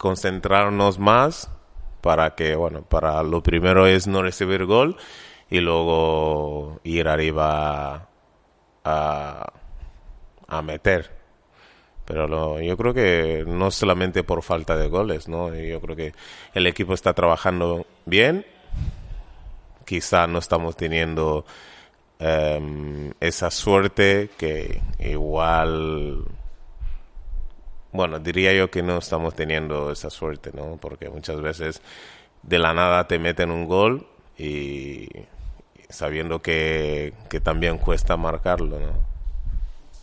concentrarnos más para para lo primero es no recibir gol y luego ir arriba a meter. Pero yo creo que no solamente por falta de goles, ¿no? Yo creo que el equipo está trabajando bien. Quizá no estamos teniendo esa suerte que igual... Bueno, diría yo que no estamos teniendo esa suerte, ¿no? Porque muchas veces de la nada te meten un gol y sabiendo que también cuesta marcarlo, ¿no?